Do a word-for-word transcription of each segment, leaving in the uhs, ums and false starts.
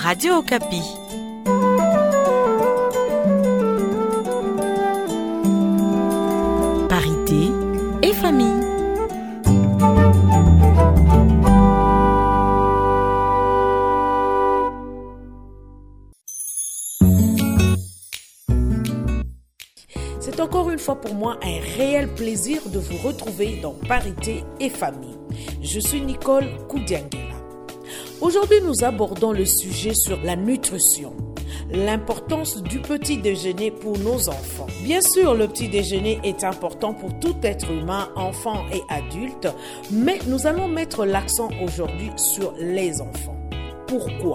Radio Okapi. Parité et famille. C'est encore une fois pour moi un réel plaisir de vous retrouver dans Parité et famille. Je suis Nicole Koudiangela. Aujourd'hui, nous abordons le sujet sur la nutrition, l'importance du petit déjeuner pour nos enfants. Bien sûr, le petit déjeuner est important pour tout être humain, enfant et adulte, mais nous allons mettre l'accent aujourd'hui sur les enfants. Pourquoi ?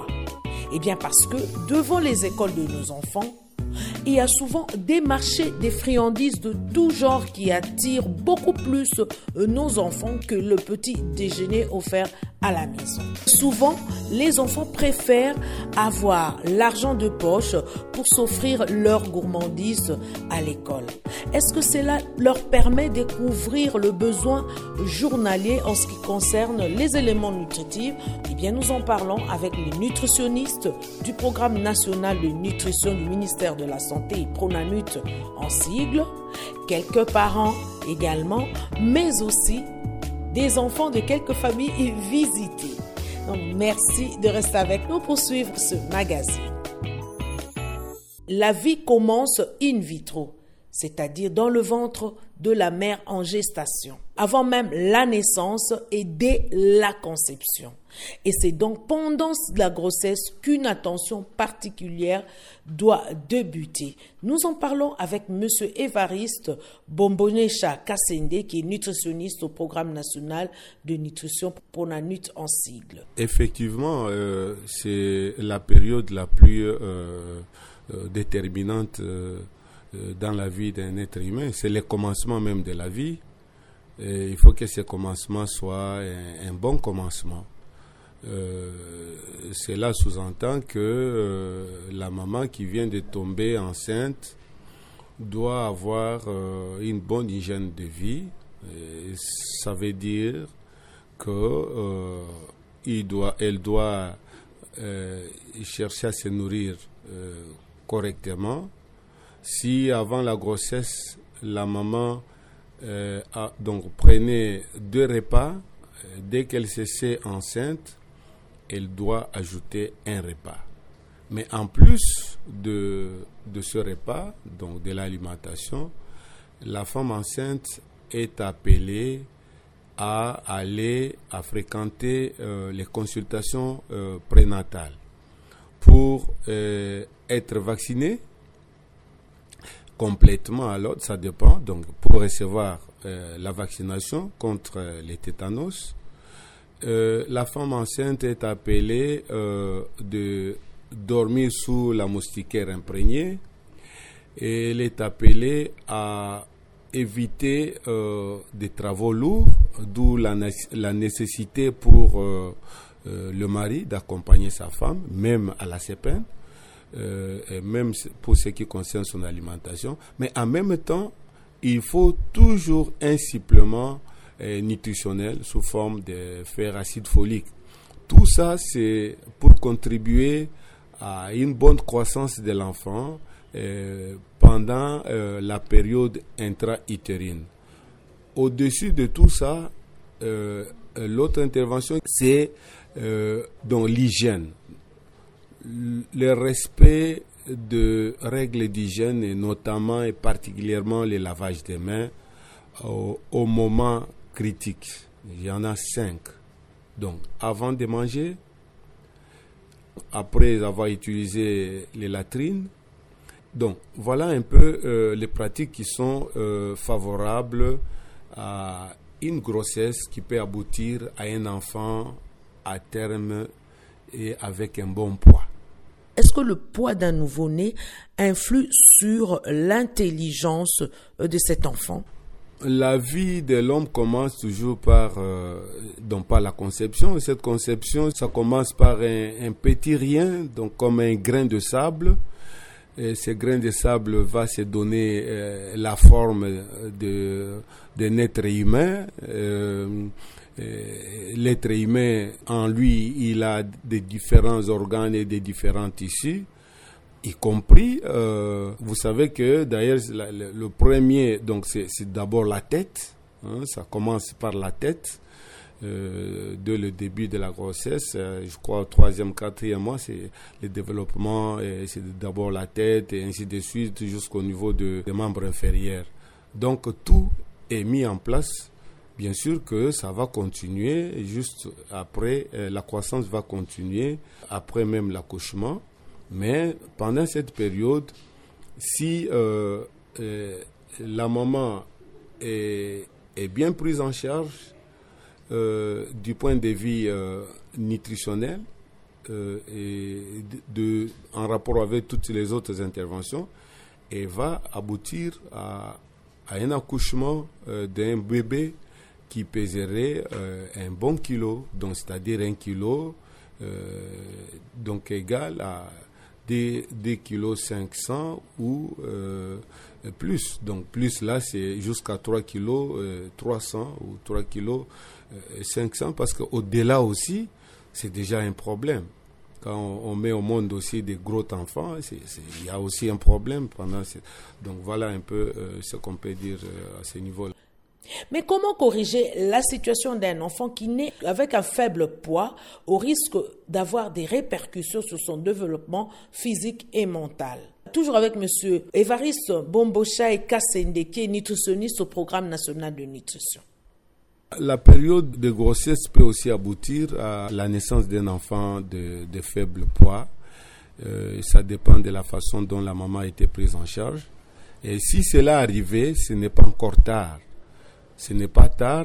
Eh bien parce que devant les écoles de nos enfants, il y a souvent des marchés, des friandises de tout genre qui attirent beaucoup plus nos enfants que le petit déjeuner offert à la maison. Souvent, les enfants préfèrent avoir l'argent de poche pour s'offrir leurs gourmandises à l'école. Est-ce que cela leur permet de couvrir le besoin journalier en ce qui concerne les éléments nutritifs ? Eh bien, nous en parlons avec les nutritionnistes du Programme national de nutrition du ministère de la Santé et Pronanut en sigle, quelques parents également, mais aussi des enfants de quelques familles visitées. Donc, merci de rester avec nous pour suivre ce magazine. La vie commence in vitro, c'est-à-dire dans le ventre de la mère en gestation, avant même la naissance et dès la conception. Et c'est donc pendant la grossesse qu'une attention particulière doit débuter. Nous en parlons avec M. Évariste Bombonecha Kassende, qui est nutritionniste au Programme national de nutrition Pronanut en sigle. Effectivement, euh, c'est la période la plus euh, euh, déterminante euh, dans la vie d'un être humain. C'est le commencement même de la vie. Et il faut que ce commencement soit un, un bon commencement. Euh, cela sous-entend que euh, la maman qui vient de tomber enceinte doit avoir euh, une bonne hygiène de vie. Et ça veut dire que euh, il doit, elle doit euh, chercher à se nourrir euh, correctement. Si avant la grossesse, la maman euh, a, donc prenait deux repas, euh, dès qu'elle se sait enceinte, elle doit ajouter un repas. Mais en plus de, de ce repas, donc de l'alimentation, la femme enceinte est appelée à aller à fréquenter euh, les consultations euh, prénatales pour euh, être vaccinée complètement. Alors ça dépend, donc pour recevoir euh, la vaccination contre euh, les tétanos, euh, la femme enceinte est appelée euh, de dormir sous la moustiquaire imprégnée et elle est appelée à éviter euh, des travaux lourds, d'où la, la nécessité pour euh, euh, le mari d'accompagner sa femme, même à la sépène. Euh, et même pour ce qui concerne son alimentation, mais en même temps, il faut toujours un supplément euh, nutritionnel sous forme de fer acide folique. Tout ça, c'est pour contribuer à une bonne croissance de l'enfant euh, pendant euh, la période intra-utérine. Au-dessus de tout ça, euh, l'autre intervention, c'est euh, dans l'hygiène. Le respect de règles d'hygiène, et notamment et particulièrement le lavage des mains au, au moment critique. Il y en a cinq. Donc, avant de manger, après avoir utilisé les latrines. Donc, voilà un peu euh, les pratiques qui sont euh, favorables à une grossesse qui peut aboutir à un enfant à terme et avec un bon poids. Est-ce que le poids d'un nouveau-né influe sur l'intelligence de cet enfant ? La vie de l'homme commence toujours par, euh, donc par la conception. Et cette conception, ça commence par un, un petit rien, donc comme un grain de sable. Et ce grain de sable va se donner euh, la forme de, d'un être humain. Euh, euh, l'être humain, en lui, il a des différents organes et des différents tissus, y compris, euh, vous savez que d'ailleurs, la, le, le premier, donc c'est, c'est d'abord la tête, hein, ça commence par la tête. Euh, dès le début de la grossesse, euh, je crois au troisième, quatrième mois, c'est le développement, et c'est d'abord la tête et ainsi de suite jusqu'au niveau de, des membres inférieurs. Donc tout est mis en place. Bien sûr que ça va continuer juste après, euh, la croissance va continuer après même l'accouchement, mais pendant cette période, si euh, euh, la maman est, est bien prise en charge, Euh, du point de vue euh, nutritionnel euh, et de, de, en rapport avec toutes les autres interventions, et va aboutir à, à un accouchement euh, d'un bébé qui pèserait euh, un bon kilo, donc c'est-à-dire un kilo, euh, donc égal à deux kilos cinq cents ou euh, plus. Donc plus là, c'est jusqu'à trois kilos euh, trois cents ou trois kilos euh, cinq cents, parce qu'au-delà aussi, c'est déjà un problème. Quand on, on met au monde aussi des gros enfants, il y a aussi un problème pendant. Donc voilà un peu euh, ce qu'on peut dire euh, à ce niveau-là. Mais comment corriger la situation d'un enfant qui naît avec un faible poids au risque d'avoir des répercussions sur son développement physique et mental? Toujours avec M. Évariste Bombochaï Kassende, qui est nutritionniste au Programme national de nutrition. La période de grossesse peut aussi aboutir à la naissance d'un enfant de, de faible poids. Euh, ça dépend de la façon dont la maman a été prise en charge. Et si cela arrivait, ce n'est pas encore tard. Ce n'est pas tard,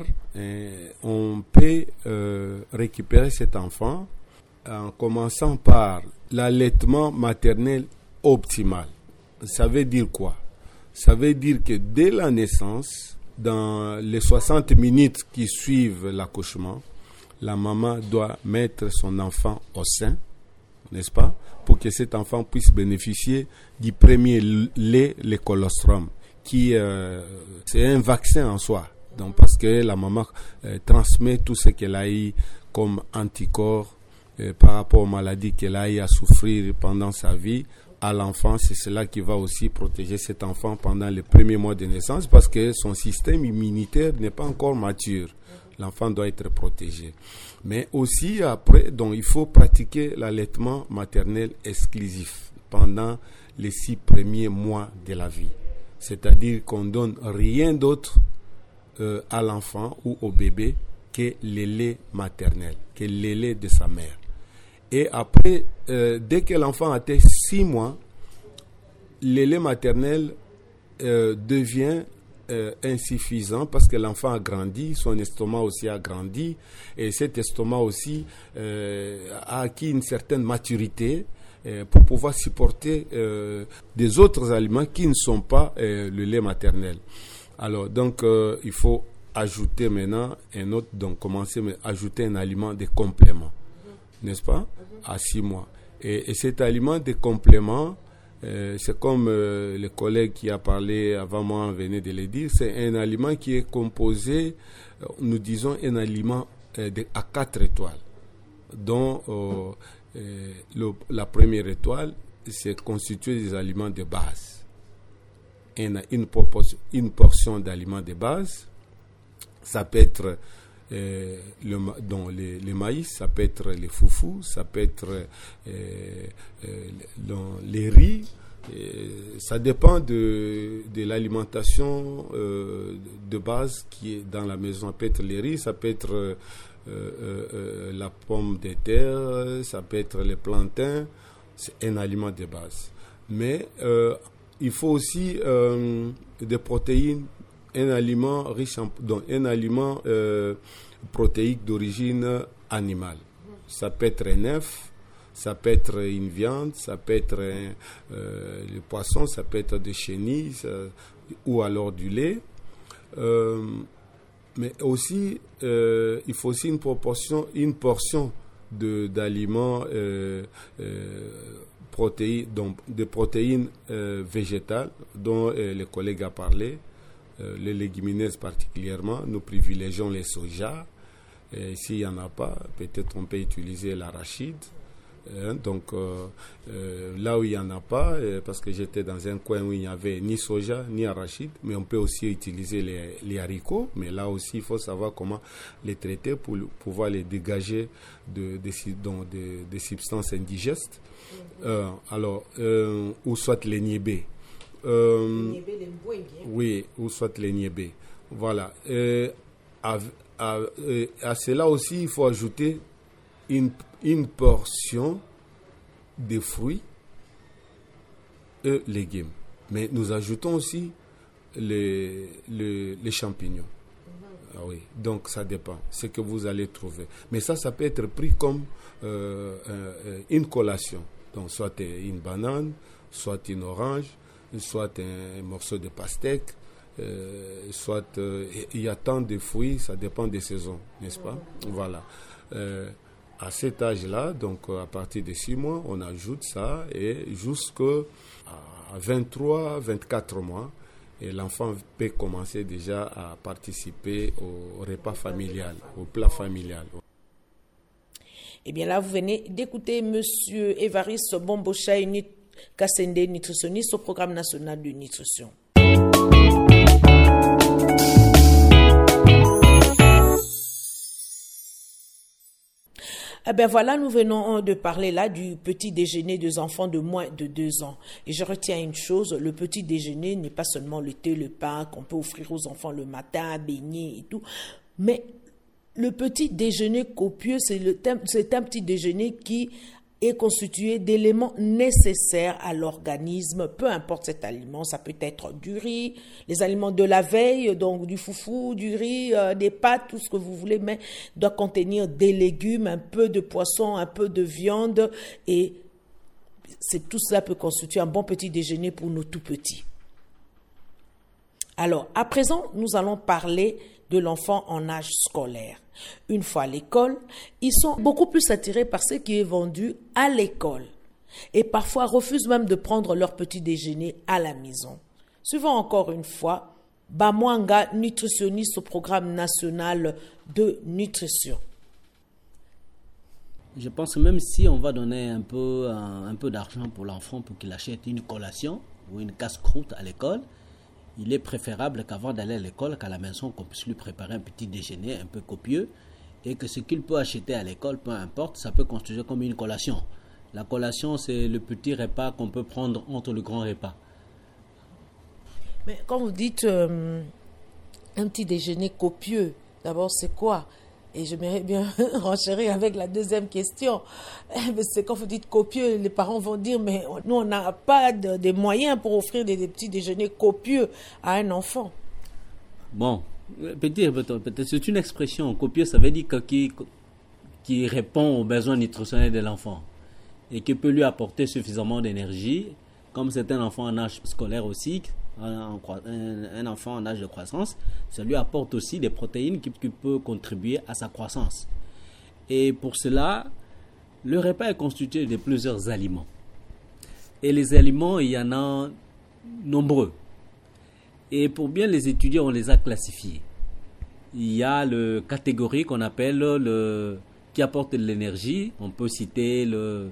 on peut euh, récupérer cet enfant en commençant par l'allaitement maternel optimal. Ça veut dire quoi? Ça veut dire que dès la naissance, dans les soixante minutes qui suivent l'accouchement, la maman doit mettre son enfant au sein, n'est-ce pas, pour que cet enfant puisse bénéficier du premier lait, le colostrum, qui euh, c'est un vaccin en soi. Donc parce que la maman euh, transmet tout ce qu'elle a eu comme anticorps euh, par rapport aux maladies qu'elle a eu à souffrir pendant sa vie à l'enfant. C'est cela qui va aussi protéger cet enfant pendant les premiers mois de naissance, parce que son système immunitaire n'est pas encore mature. L'enfant doit être protégé. Mais aussi après, donc il faut pratiquer l'allaitement maternel exclusif pendant les six premiers mois de la vie. C'est-à-dire qu'on donne rien d'autre Euh, à l'enfant ou au bébé que le lait maternel, que le lait de sa mère. Et après, euh, dès que l'enfant a atteint six mois, le lait maternel euh, devient euh, insuffisant parce que l'enfant a grandi, son estomac aussi a grandi, et cet estomac aussi euh, a acquis une certaine maturité euh, pour pouvoir supporter euh, des autres aliments qui ne sont pas euh, le lait maternel. Alors, donc, euh, il faut ajouter maintenant un autre, donc commencer à ajouter un aliment de complément, mmh. n'est-ce pas, mmh. à six mois. Et, et cet aliment de complément, euh, c'est comme euh, le collègue qui a parlé avant moi venait de le dire, c'est un aliment qui est composé, euh, nous disons, un aliment euh, de, à quatre étoiles, dont euh, euh, le, la première étoile, c'est constitué des aliments de base. Une, une, proportion, une portion d'aliments de base, ça peut être euh, le, donc les, les maïs, ça peut être les foufous, ça peut être euh, euh, les riz, euh, ça dépend de, de l'alimentation euh, de base qui est dans la maison. Ça peut être les riz, ça peut être euh, euh, euh, la pomme de terre, ça peut être les plantains, c'est un aliment de base. Mais euh, il faut aussi euh, des protéines, un aliment riche en, donc un aliment euh, protéique d'origine animale. Ça peut être un œuf, ça peut être une viande, ça peut être un, euh, le poisson, ça peut être des chenilles ça, ou alors du lait. Euh, mais aussi, euh, il faut aussi une proportion, une portion de d'aliments euh, euh, protéines, donc des protéines euh, végétales dont euh, le collègue a parlé, euh, les légumineuses particulièrement. Nous privilégions les soja, Et s'il n'y en a pas, peut-être on peut utiliser l'arachide. Hein, donc euh, euh, là où il n'y en a pas, euh, parce que j'étais dans un coin où il n'y avait ni soja ni arachide, mais on peut aussi utiliser les, les haricots, mais là aussi il faut savoir comment les traiter pour pouvoir les dégager de, de, de, de, de substances indigestes. Euh, alors, euh, ou soit les niébés. Euh, oui, ou soit les niébés. Voilà. Euh, à, à, à cela aussi, il faut ajouter une, une portion de fruits et légumes. Mais nous ajoutons aussi les, les, les champignons. Ah oui, donc ça dépend, ce que vous allez trouver. Mais ça, ça peut être pris comme euh, euh, une collation. Donc, soit une banane, soit une orange, soit un, un morceau de pastèque, euh, soit euh, il y a tant de fruits, ça dépend des saisons, n'est-ce pas? Voilà. Euh, à cet âge-là, donc à partir de six mois, on ajoute ça et jusqu'à vingt-trois, vingt-quatre mois, et l'enfant peut commencer déjà à participer au repas familial, au plat familial. Eh bien là, vous venez d'écouter Monsieur Évariste Bombocha, Kassende, nutritionniste au Programme national de nutrition. Eh bien voilà, nous venons de parler là du petit déjeuner des enfants de moins de deux ans. Et je retiens une chose, le petit déjeuner n'est pas seulement le thé, le pain qu'on peut offrir aux enfants le matin, beignets et tout, mais le petit déjeuner copieux, c'est, le, c'est un petit déjeuner qui est constitué d'éléments nécessaires à l'organisme, peu importe cet aliment, ça peut être du riz, les aliments de la veille, donc du foufou, du riz, euh, des pâtes, tout ce que vous voulez, mais doit contenir des légumes, un peu de poisson, un peu de viande, et c'est, tout cela peut constituer un bon petit déjeuner pour nos tout petits. Alors, à présent, nous allons parler de l'enfant en âge scolaire. Une fois à l'école, ils sont beaucoup plus attirés par ce qui est vendu à l'école et parfois refusent même de prendre leur petit déjeuner à la maison. Suivant encore une fois, Bamwanga, nutritionniste au Programme national de nutrition. Je pense que même si on va donner un peu, un, un peu d'argent pour l'enfant pour qu'il achète une collation ou une casse-croûte à l'école, il est préférable qu'avant d'aller à l'école, qu'à la maison, qu'on puisse lui préparer un petit déjeuner un peu copieux et que ce qu'il peut acheter à l'école, peu importe, ça peut constituer comme une collation. La collation, c'est le petit repas qu'on peut prendre entre le grand repas. Mais quand vous dites euh, un petit déjeuner copieux, d'abord c'est quoi? Et j'aimerais bien renchérir avec la deuxième question. C'est quand vous dites copieux, les parents vont dire, mais nous, on n'a pas de, de moyens pour offrir des, des petits déjeuners copieux à un enfant. Bon, peut-être, peut-être c'est une expression. Copieux, ça veut dire que, qui, qui répond aux besoins nutritionnels de l'enfant et qui peut lui apporter suffisamment d'énergie, comme c'est un enfant en âge scolaire aussi, Un, un, un enfant en âge de croissance, ça lui apporte aussi des protéines qui, qui peuvent contribuer à sa croissance. Et pour cela, le repas est constitué de plusieurs aliments. Et les aliments, il y en a nombreux. Et pour bien les étudier, on les a classifiés. Il y a le catégorie qu'on appelle le qui apporte de l'énergie. On peut citer le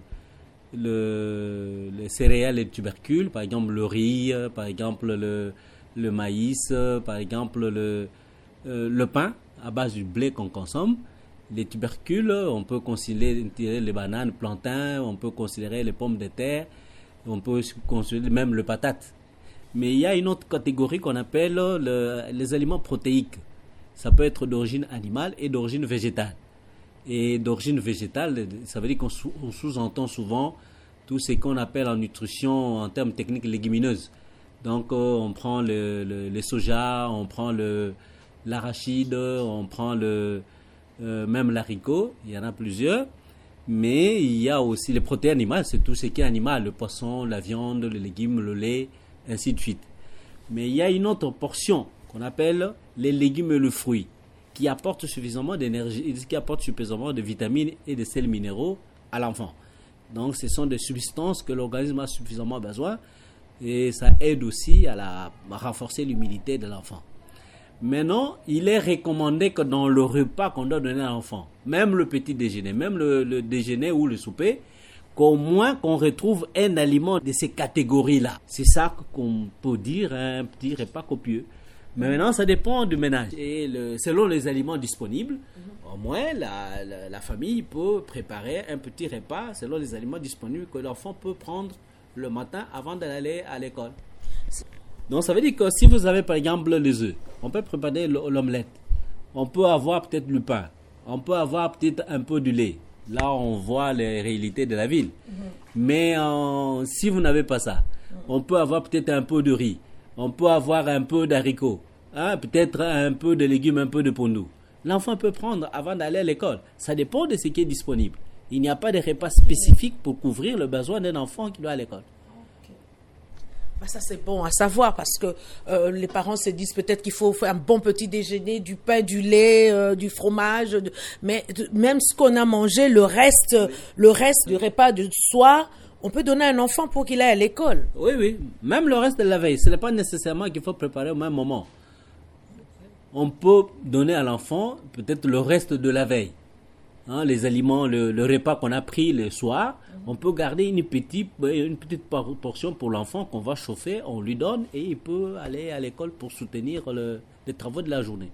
Le, les céréales et les tubercules, par exemple le riz, par exemple le, le maïs, par exemple le, euh, le pain à base du blé qu'on consomme. Les tubercules, on peut considérer les bananes, plantains, on peut considérer les pommes de terre, on peut considérer même le patate. Mais il y a une autre catégorie qu'on appelle le, les aliments protéiques. Ça peut être d'origine animale et d'origine végétale. Et d'origine végétale, ça veut dire qu'on sous, on sous-entend souvent tout ce qu'on appelle en nutrition, en termes techniques, légumineuses. Donc, euh, on prend le, le, le soja, on prend le, l'arachide, on prend le, euh, même l'haricot, il y en a plusieurs. Mais il y a aussi les protéines animales, c'est tout ce qui est animal, le poisson, la viande, les légumes, le lait, ainsi de suite. Mais il y a une autre portion qu'on appelle les légumes et le fruit, qui apporte suffisamment d'énergie, qui apporte suffisamment de vitamines et de sels minéraux à l'enfant. Donc, ce sont des substances que l'organisme a suffisamment besoin et ça aide aussi à, la, à renforcer l'immunité de l'enfant. Maintenant, il est recommandé que dans le repas qu'on doit donner à l'enfant, même le petit déjeuner, même le, le déjeuner ou le souper, qu'au moins qu'on retrouve un aliment de ces catégories-là. C'est ça qu'on peut dire, un petit repas copieux. Mais maintenant, ça dépend du ménage. Et le, selon les aliments disponibles, mm-hmm. au moins, la, la, la famille peut préparer un petit repas selon les aliments disponibles que l'enfant peut prendre le matin avant d'aller à l'école. Donc, ça veut dire que si vous avez, par exemple, les œufs, on peut préparer l'omelette. On peut avoir peut-être le pain. On peut avoir peut-être un peu de lait. Là, on voit les réalités de la ville. Mm-hmm. Mais euh, si vous n'avez pas ça, mm-hmm. on peut avoir peut-être un peu de riz. On peut avoir un peu d'haricots. Hein, peut-être un peu de légumes, un peu de pondou. L'enfant peut prendre avant d'aller à l'école. Ça dépend de ce qui est disponible. Il n'y a pas de repas spécifique pour couvrir le besoin d'un enfant qui doit à l'école. Ben ça, c'est bon à savoir parce que euh, les parents se disent peut-être qu'il faut faire un bon petit déjeuner, du pain, du lait, euh, du fromage. De, mais de, même ce qu'on a mangé, le reste, le reste du repas du soir, on peut donner à un enfant pour qu'il aille à l'école. Oui, oui. Même le reste de la veille. Ce n'est pas nécessairement qu'il faut préparer au même moment. On peut donner à l'enfant peut-être le reste de la veille. Hein, les aliments, le, le repas qu'on a pris le soir, on peut garder une petite, une petite portion pour l'enfant qu'on va chauffer, on lui donne et il peut aller à l'école pour soutenir le, les travaux de la journée.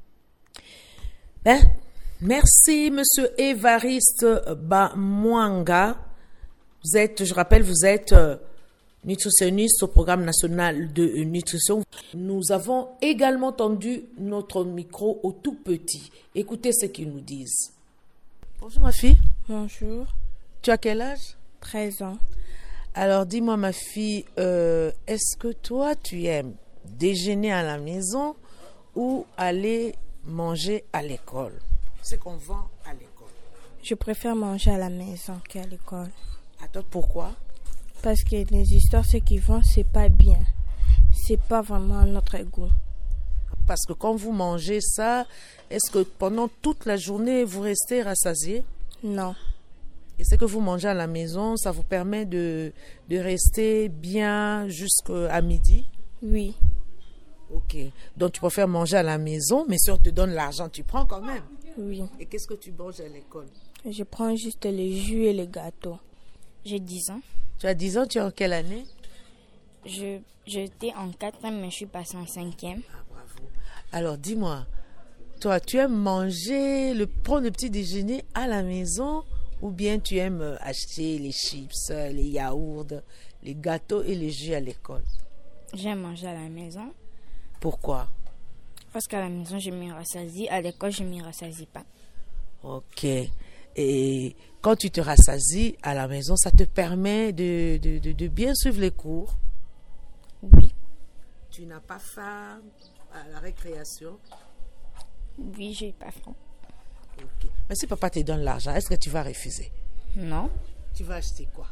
Ben, merci, Monsieur Évariste Bamwanga. Vous êtes, je rappelle, vous êtes euh, nutritionniste au programme national de nutrition. Nous avons également tendu notre micro aux tout petits. Écoutez ce qu'ils nous disent. Bonjour ma fille. Bonjour. Tu as quel âge? treize ans. Alors dis-moi ma fille, euh, est-ce que toi tu aimes déjeuner à la maison ou aller manger à l'école? C'est qu'on vend à l'école. Je préfère manger à la maison qu'à l'école. Attends, pourquoi? Parce que les histoires, ce qu'ils vendent, c'est pas bien. C'est pas vraiment à notre goût. Parce que quand vous mangez ça, est-ce que pendant toute la journée, vous restez rassasié? Non. Et ce que vous mangez à la maison, ça vous permet de, de rester bien jusqu'à midi? Oui. Ok. Donc tu préfères manger à la maison, mais si on te donne l'argent, tu prends quand même? Oui. Et qu'est-ce que tu manges à l'école? Je prends juste les jus et les gâteaux. J'ai dix ans. Tu as dix ans, tu es en quelle année? Je, j'étais en quatrième, mais je suis passée en cinquième. Ah, bravo. Alors, dis-moi, toi, tu aimes manger, le, prendre le petit déjeuner à la maison ou bien tu aimes acheter les chips, les yaourts, les gâteaux et les jus à l'école? J'aime manger à la maison. Pourquoi? Parce qu'à la maison, je m'y rassasie. À l'école, je m'y rassasie pas. Ok. Et quand tu te rassasies à la maison, ça te permet de, de, de, de bien suivre les cours? Oui. Tu n'as pas faim à la récréation? Oui, j'ai pas faim. Ok. Mais si papa te donne l'argent, est-ce que tu vas refuser? Non. Tu vas acheter quoi?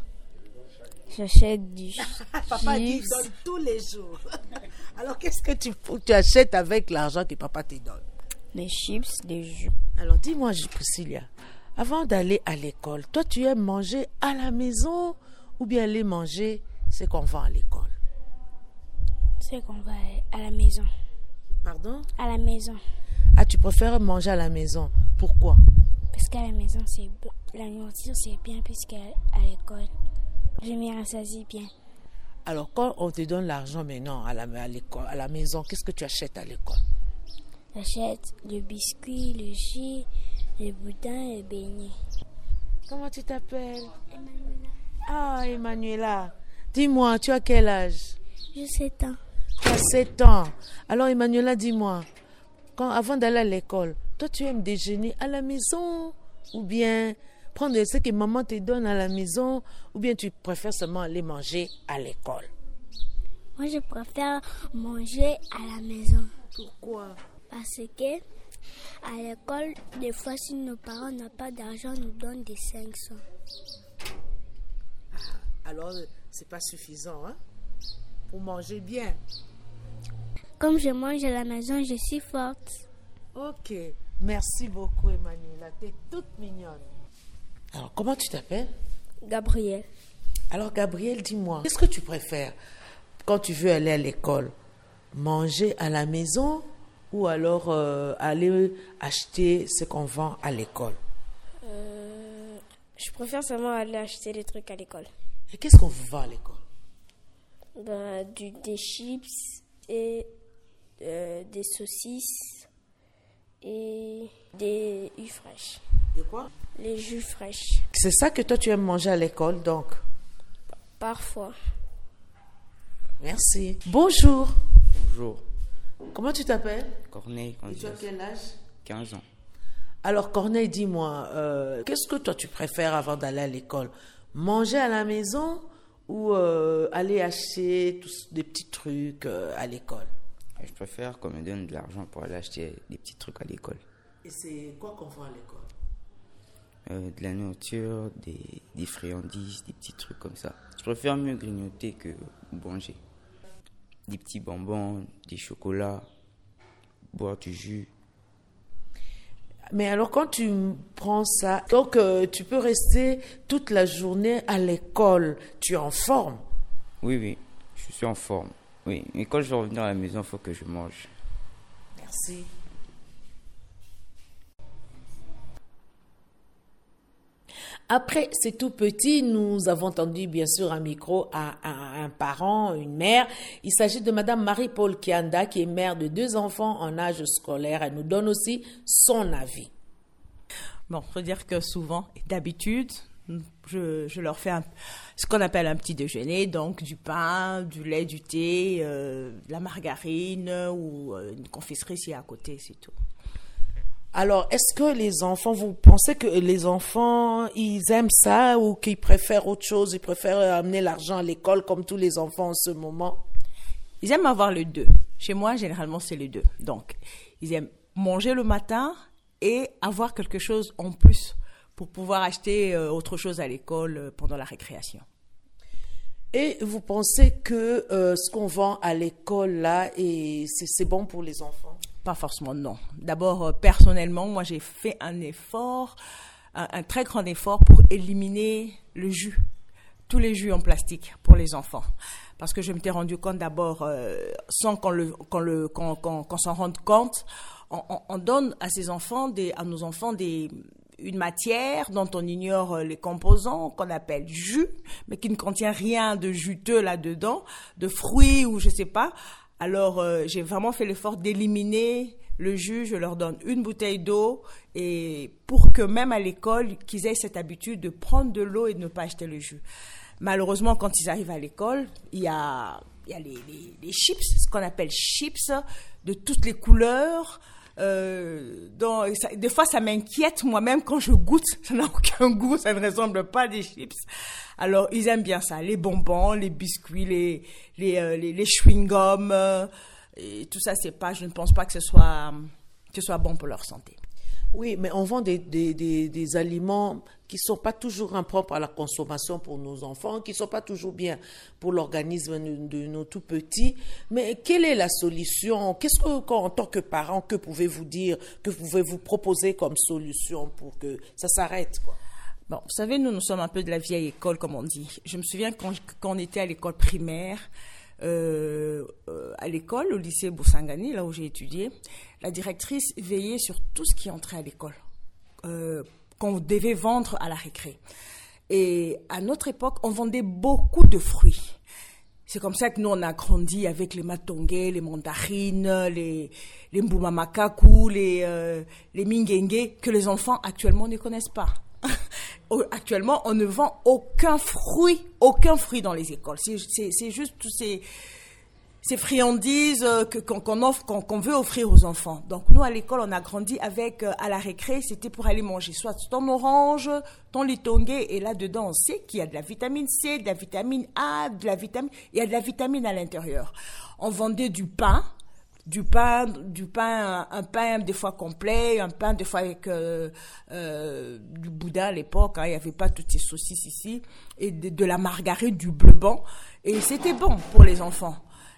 J'achète du Papa dit donne tous les jours. Alors qu'est-ce que tu, tu achètes avec l'argent que papa te donne? Des chips, des jus. Alors dis-moi, Priscilla, avant d'aller à l'école, toi tu aimes manger à la maison ou bien aller manger ce qu'on vend à l'école? C'est qu'on va à la maison. Pardon? À la maison. Ah, tu préfères manger à la maison. Pourquoi? Parce qu'à la maison, c'est la nourriture, c'est bien, puisqu'à à l'école, je m'y rassasie bien. Alors, quand on te donne l'argent maintenant à la, à l'école, à la maison, qu'est-ce que tu achètes à l'école? J'achète le biscuit, le jus, le boudin et le beignet. Comment tu t'appelles? Emmanuela. Ah, Emmanuela. Dis-moi, tu as quel âge? J'ai sept ans. Tu as sept ans. Alors, Emmanuela, dis-moi, quand, avant d'aller à l'école, toi, tu aimes déjeuner à la maison ou bien prendre ce que maman te donne à la maison ou bien tu préfères seulement aller manger à l'école? Moi, je préfère manger à la maison. Pourquoi? Parce que à l'école, des fois, si nos parents n'ont pas d'argent, nous donnent des cinq cents. Ah, alors, c'est pas suffisant, hein? Pour manger bien. Comme je mange à la maison, je suis forte. Ok. Merci beaucoup, Emmanuela. Tu es toute mignonne. Alors, comment tu t'appelles? Gabriel. Alors, Gabriel, dis-moi, qu'est-ce que tu préfères quand tu veux aller à l'école? Manger à la maison ou alors euh, aller acheter ce qu'on vend à l'école? Euh, je préfère seulement aller acheter des trucs à l'école. Et qu'est-ce qu'on vous vend à l'école? Ben, du, des chips et euh, des saucisses et des jus fraîches. Et quoi? Les jus fraîches. C'est ça que toi tu aimes manger à l'école, donc? Parfois. Merci. Bonjour. Bonjour, Comment tu t'appelles? Corneille, Et tu as quel âge? quinze ans. Alors Corneille, dis-moi, euh, qu'est-ce que toi tu préfères avant d'aller à l'école? Manger à la maison ou euh, aller acheter tous des petits trucs euh, à l'école? Je préfère qu'on me donne de l'argent pour aller acheter des petits trucs à l'école. Et c'est quoi qu'on vend à l'école? Euh, de la nourriture, des, des friandises, des petits trucs comme ça. Je préfère mieux grignoter que manger. Des petits bonbons, des chocolats, boire du jus. Mais alors quand tu prends ça, donc euh, tu peux rester toute la journée à l'école, tu es en forme? Oui, oui, je suis en forme. Oui, mais quand je vais revenir à la maison, il faut que je mange. Merci. Après, c'est tout petit, nous avons tendu bien sûr un micro à, à, à un parent, une mère. Il s'agit de Madame Marie-Paul Kianda, qui est mère de deux enfants en âge scolaire. Elle nous donne aussi son avis. Bon, faut dire que souvent, d'habitude, je, je leur fais un, ce qu'on appelle un petit déjeuner, donc du pain, du lait, du thé, euh, de la margarine ou euh, une confiserie s'il y a à côté, c'est tout. Alors, est-ce que les enfants, vous pensez que les enfants, ils aiment ça ou qu'ils préfèrent autre chose, ils préfèrent amener l'argent à l'école comme tous les enfants en ce moment? Ils aiment avoir les deux. Chez moi, généralement, c'est les deux. Donc, ils aiment manger le matin et avoir quelque chose en plus pour pouvoir acheter euh, autre chose à l'école euh, pendant la récréation. Et vous pensez que euh, ce qu'on vend à l'école, là, et c'est, c'est bon pour les enfants? Pas forcément, non. D'abord, euh, personnellement, moi, j'ai fait un effort, un, un très grand effort pour éliminer le jus, tous les jus en plastique pour les enfants. Parce que je m'étais rendu compte d'abord, euh, sans qu'on le, qu'on le, qu'on, qu'on, qu'on s'en rende compte, on, on, on donne à ces enfants, des, à nos enfants, des, une matière dont on ignore les composants, qu'on appelle jus, mais qui ne contient rien de juteux là-dedans, de fruits ou je sais pas. Alors, euh, j'ai vraiment fait l'effort d'éliminer le jus. Je leur donne une bouteille d'eau et pour que même à l'école, qu'ils aient cette habitude de prendre de l'eau et de ne pas acheter le jus. Malheureusement, quand ils arrivent à l'école, il y a, il y a les, les, les chips, ce qu'on appelle chips, de toutes les couleurs. Euh, donc, ça, des fois, ça m'inquiète moi-même quand je goûte. Ça n'a aucun goût, ça ne ressemble pas à des chips. Alors, ils aiment bien ça, les bonbons, les biscuits, les les euh, les, les chewing-gums, euh, et tout ça. C'est pas, je ne pense pas que ce soit que ce soit bon pour leur santé. Oui, mais on vend des, des, des, des aliments qui ne sont pas toujours impropres à la consommation pour nos enfants, qui ne sont pas toujours bien pour l'organisme de, de nos tout petits. Mais quelle est la solution? Qu'est-ce que, en tant que parent, que pouvez-vous dire, que pouvez-vous proposer comme solution pour que ça s'arrête, quoi? Bon, vous savez, nous, nous sommes un peu de la vieille école, comme on dit. Je me souviens quand, quand on était à l'école primaire, euh, euh, à l'école, au lycée Boussangani, là où j'ai étudié, la directrice veillait sur tout ce qui entrait à l'école, euh, qu'on devait vendre à la récré. Et à notre époque, on vendait beaucoup de fruits. C'est comme ça que nous, on a grandi avec les matongé, les mandarines, les, les mbumamakaku, les, euh, les minguengue, que les enfants actuellement ne connaissent pas. Actuellement, on ne vend aucun fruit, aucun fruit dans les écoles. C'est, c'est, c'est juste tous ces, ces friandises que, qu'on, qu'on offre, qu'on, qu'on veut offrir aux enfants. Donc, nous, à l'école, on a grandi avec, à la récré, c'était pour aller manger soit ton orange, ton litongué, et là-dedans, on sait qu'il y a de la vitamine C, de la vitamine A, de la vitamine, il y a de la vitamine à l'intérieur. On vendait du pain, du pain, du pain, un pain des fois complet, un pain des fois avec euh, euh, du boudin à l'époque, hein, il n'y avait pas toutes ces saucisses ici, et de, de la margarine, du bleu blanc, et c'était bon pour les enfants.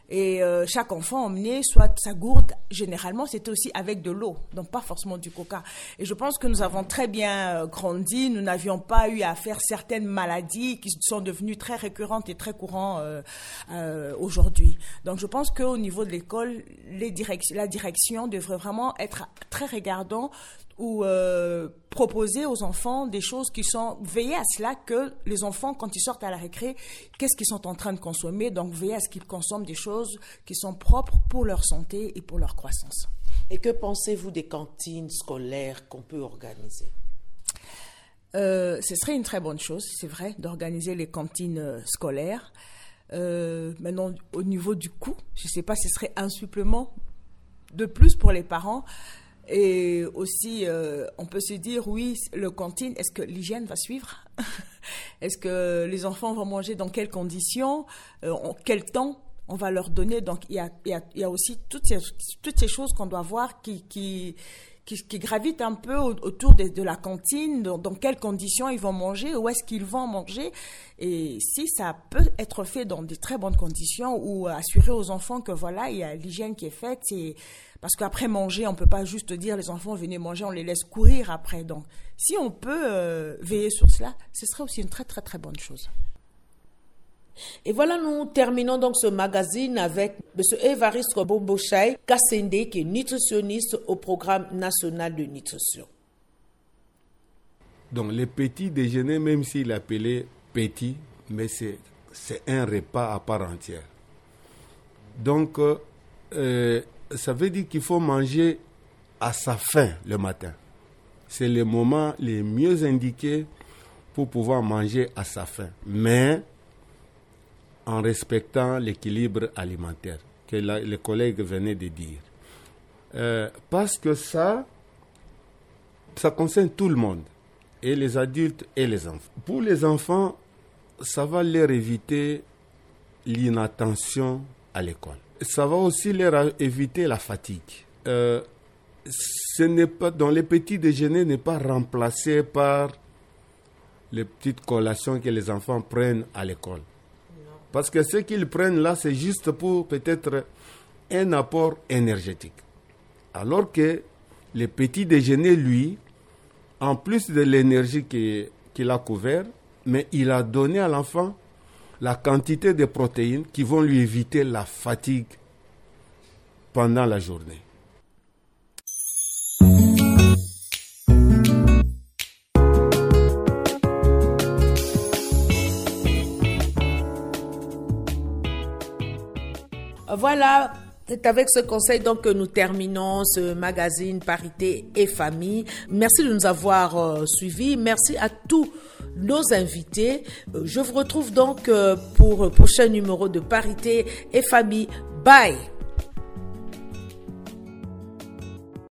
Et euh, chaque enfant emmenait soit sa gourde, généralement c'était aussi avec de l'eau, donc pas forcément du coca. Et je pense que nous avons très bien euh, grandi, nous n'avions pas eu à faire certaines maladies qui sont devenues très récurrentes et très courantes euh, euh, aujourd'hui. Donc je pense qu'au niveau de l'école, les direct- la direction devrait vraiment être très regardant ou euh, proposer aux enfants des choses qui sont, veiller à cela que les enfants, quand ils sortent à la récré, qu'est-ce qu'ils sont en train de consommer, donc veiller à ce qu'ils consomment des choses qui sont propres pour leur santé et pour leur croissance. Et que pensez-vous des cantines scolaires qu'on peut organiser? Euh, ce serait une très bonne chose, c'est vrai, d'organiser les cantines euh, scolaires. Euh, maintenant, au niveau du coût, je ne sais pas si ce serait un supplément de plus pour les parents. Et aussi, euh, on peut se dire, oui, le cantine, est-ce que l'hygiène va suivre? Est-ce que les enfants vont manger dans quelles conditions? euh, en quel temps on va leur donner? Donc, il y a, il y a, il y a aussi toutes ces, toutes ces choses qu'on doit voir qui, qui, qui, qui gravitent un peu autour de, de la cantine, dans, dans quelles conditions ils vont manger, où est-ce qu'ils vont manger. Et si ça peut être fait dans de très bonnes conditions ou assurer aux enfants que voilà, il y a l'hygiène qui est faite, c'est... Parce qu'après manger, on ne peut pas juste dire les enfants venez manger, on les laisse courir après. Donc, si on peut euh, veiller sur cela, ce serait aussi une très très très bonne chose. Et voilà, nous terminons donc ce magazine avec M. Évariste Bombochai Kassende, qui est nutritionniste au programme national de nutrition. Donc, le petit déjeuner, même s'il est appelé petit, mais c'est, c'est un repas à part entière. Donc, euh, ça veut dire qu'il faut manger à sa faim le matin. C'est le moment le mieux indiqué pour pouvoir manger à sa faim, mais en respectant l'équilibre alimentaire que la, les collègues venaient de dire. Euh, parce que ça, ça concerne tout le monde, et les adultes et les enfants. Pour les enfants, ça va leur éviter l'inattention à l'école. Ça va aussi leur éviter la fatigue. Euh, ce n'est pas, dans les petits déjeuners n'est pas remplacé par les petites collations que les enfants prennent à l'école. Parce que ce qu'ils prennent là, c'est juste pour peut-être un apport énergétique. Alors que le petit déjeuner, lui, en plus de l'énergie qu'il, qu'il a couvert, mais il a donné à l'enfant la quantité de protéines qui vont lui éviter la fatigue pendant la journée. Voilà, c'est avec ce conseil donc que nous terminons ce magazine Parité et Famille. Merci de nous avoir euh, suivis. Merci à tous nos invités. Euh, je vous retrouve donc euh, pour le prochain numéro de Parité et Famille. Bye!